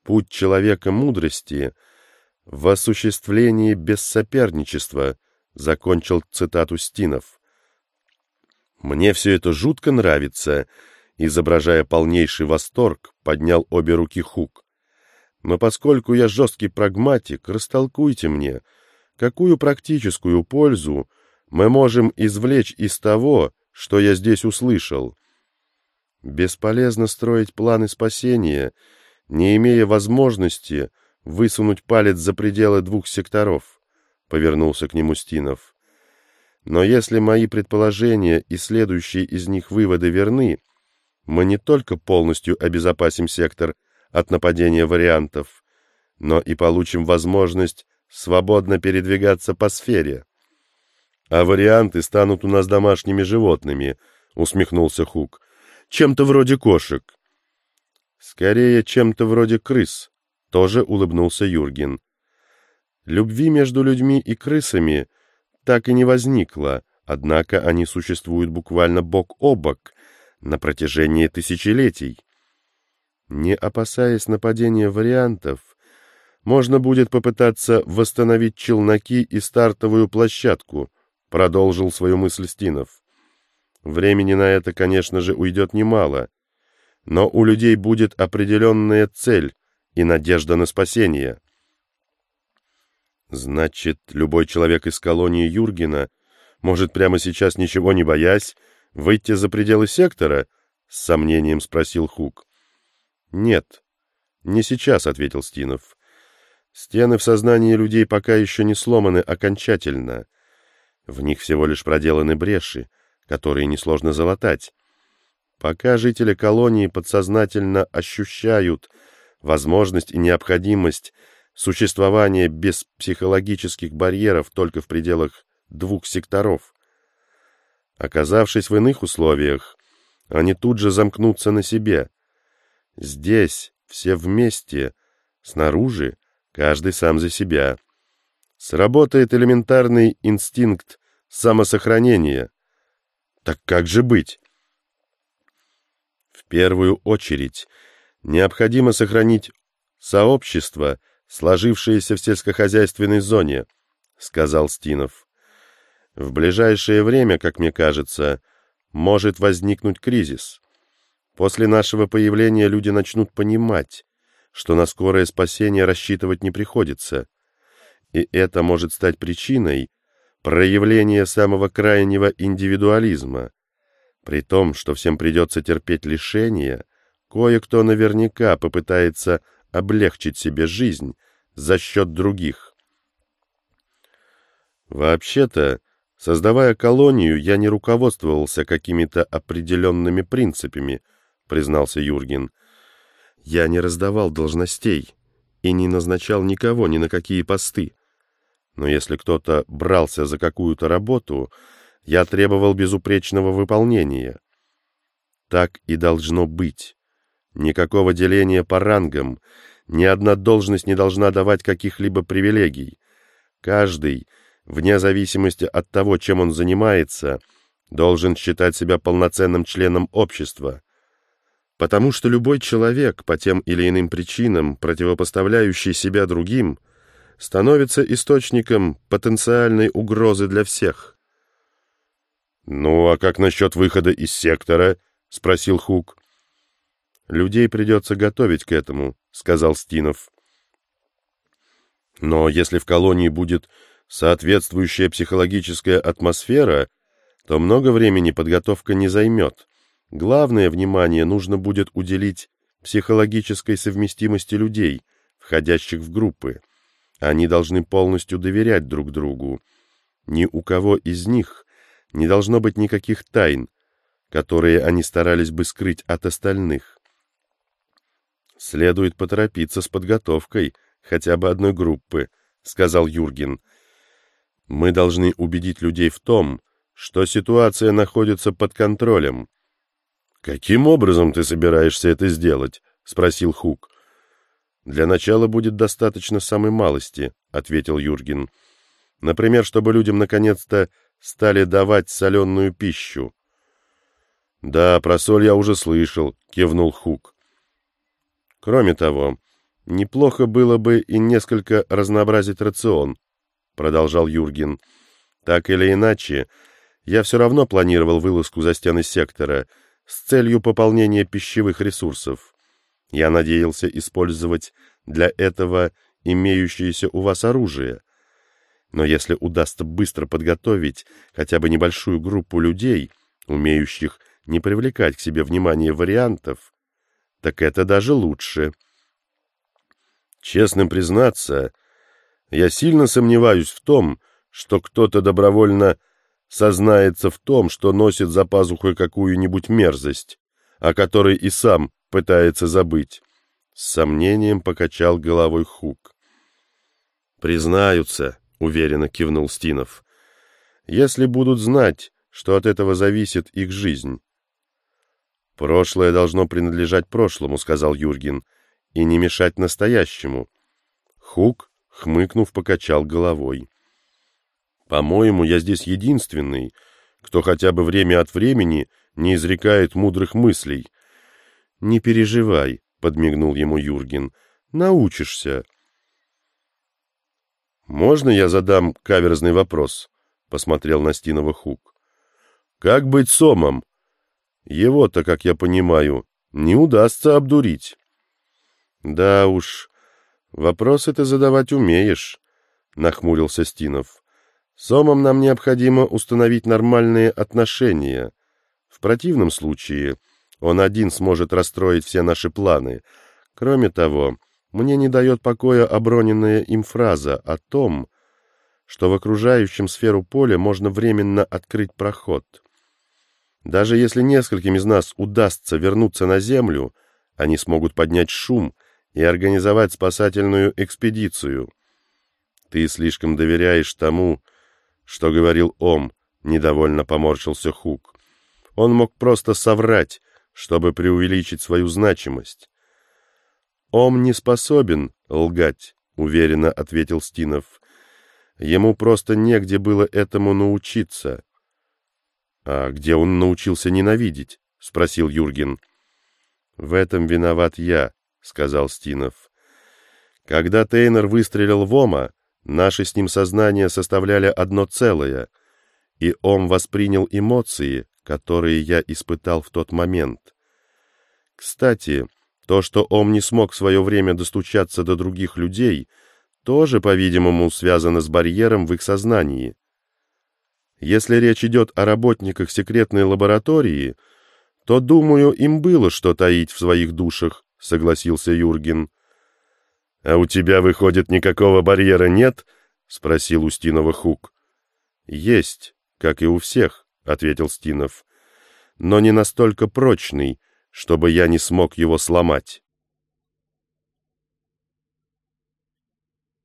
Путь человека мудрости в осуществлении без соперничества, закончил цитату Стинов. Мне все это жутко нравится, изображая полнейший восторг, поднял обе руки Хук. Но поскольку я жесткий прагматик, растолкуйте мне, какую практическую пользу мы можем извлечь из того, что я здесь услышал. Бесполезно строить планы спасения, не имея возможности высунуть палец за пределы 2 секторов, — повернулся к нему Стинов. Но если мои предположения и следующие из них выводы верны, мы не только полностью обезопасим сектор от нападения вариантов, но и получим возможность свободно передвигаться по сфере. — А варианты станут у нас домашними животными, — усмехнулся Хук. — Чем-то вроде кошек. — Скорее, чем-то вроде крыс, — тоже улыбнулся Юрген. Любви между людьми и крысами так и не возникло, однако они существуют буквально бок о бок на протяжении тысячелетий. Не опасаясь нападения вариантов, можно будет попытаться восстановить челноки и стартовую площадку, продолжил свою мысль Стинов. Времени на это, конечно же, уйдет немало, но у людей будет определенная цель и надежда на спасение. Значит, любой человек из колонии Юргена может прямо сейчас, ничего не боясь, выйти за пределы сектора? С сомнением спросил Хук. Нет, не сейчас, ответил Стинов. Стены в сознании людей пока еще не сломаны окончательно. В них всего лишь проделаны бреши, которые несложно залатать. Пока жители колонии подсознательно ощущают возможность и необходимость существования без психологических барьеров только в пределах 2 секторов. Оказавшись в иных условиях, они тут же замкнутся на себе. Здесь все вместе, снаружи каждый сам за себя. Сработает элементарный инстинкт самосохранения. Так как же быть? В первую очередь необходимо сохранить сообщество, сложившееся в сельскохозяйственной зоне, сказал Стинов. В ближайшее время, как мне кажется, может возникнуть кризис. После нашего появления люди начнут понимать, что на скорое спасение рассчитывать не приходится, и это может стать причиной проявления самого крайнего индивидуализма. При том, что всем придется терпеть лишения, кое-кто наверняка попытается облегчить себе жизнь за счет других. Вообще-то, создавая колонию, я не руководствовался какими-то определенными принципами, признался Юрген. Я не раздавал должностей и не назначал никого ни на какие посты. Но если кто-то брался за какую-то работу, я требовал безупречного выполнения. Так и должно быть. Никакого деления по рангам, ни одна должность не должна давать каких-либо привилегий. Каждый, вне зависимости от того, чем он занимается, должен считать себя полноценным членом общества. Потому что любой человек, по тем или иным причинам, противопоставляющий себя другим, становится источником потенциальной угрозы для всех. «Ну, а как насчет выхода из сектора?» — спросил Хук. «Людей придется готовить к этому», — сказал Стинов. «Но если в колонии будет соответствующая психологическая атмосфера, то много времени подготовка не займет. Главное внимание нужно будет уделить психологической совместимости людей, входящих в группы. Они должны полностью доверять друг другу. Ни у кого из них не должно быть никаких тайн, которые они старались бы скрыть от остальных. Следует поторопиться с подготовкой хотя бы одной группы, сказал Юрген. Мы должны убедить людей в том, что ситуация находится под контролем. «Каким образом ты собираешься это сделать?» — спросил Хук. «Для начала будет достаточно самой малости», — ответил Юрген. «Например, чтобы людям наконец-то стали давать соленую пищу». «Да, про соль я уже слышал», — кивнул Хук. «Кроме того, «Неплохо было бы и несколько разнообразить рацион», — продолжал Юрген. «Так или иначе, я все равно планировал вылазку за стены сектора с целью пополнения пищевых ресурсов. Я надеялся использовать для этого имеющееся у вас оружие. Но если удастся быстро подготовить хотя бы небольшую группу людей, умеющих не привлекать к себе внимание вариантов, так это даже лучше. Честно признаться, я сильно сомневаюсь в том, что кто-то добровольно сознается в том, что носит за пазухой какую-нибудь мерзость, о которой и сам пытается забыть. С сомнением покачал головой Хук. «Признаются», — уверенно кивнул Стинов, — «если будут знать, что от этого зависит их жизнь». «Прошлое должно принадлежать прошлому», — сказал Юрген, — «и не мешать настоящему». Хук, хмыкнув, покачал головой. «По-моему, я здесь единственный, кто хотя бы время от времени не изрекает мудрых мыслей». «Не переживай», — подмигнул ему Юрген, — «научишься». «Можно я задам каверзный вопрос?» — посмотрел на Стинова Хук. «Как быть с Омом? Его-то, как я понимаю, не удастся обдурить». «Да уж, вопросы ты задавать умеешь», — нахмурился Стинов. «С Омом нам необходимо установить нормальные отношения. В противном случае он один сможет расстроить все наши планы. Кроме того, мне не дает покоя оброненная им фраза о том, что в окружающем сферу поля можно временно открыть проход. Даже если нескольким из нас удастся вернуться на Землю, они смогут поднять шум и организовать спасательную экспедицию. Ты слишком доверяешь тому, что говорил Ом, — недовольно поморщился Хук. Он мог просто соврать, чтобы преувеличить свою значимость. «Ом не способен лгать», — уверенно ответил Стинов. «Ему просто негде было этому научиться». «А где он научился ненавидеть?» — спросил Юрген. «В этом виноват я», — сказал Стинов. «Когда Тейнер выстрелил в Ома, наши с ним сознания составляли одно целое, и Ом воспринял эмоции, которые я испытал в тот момент. Кстати, то, что Ом не смог в свое время достучаться до других людей, тоже, по-видимому, связано с барьером в их сознании. Если речь идет о работниках секретной лаборатории, то, думаю, им было что таить в своих душах», — согласился Юрген. «А у тебя, выходит, никакого барьера нет?» — спросил у Стинова Хук. «Есть, как и у всех», — ответил Стинов, — «но не настолько прочный, чтобы я не смог его сломать».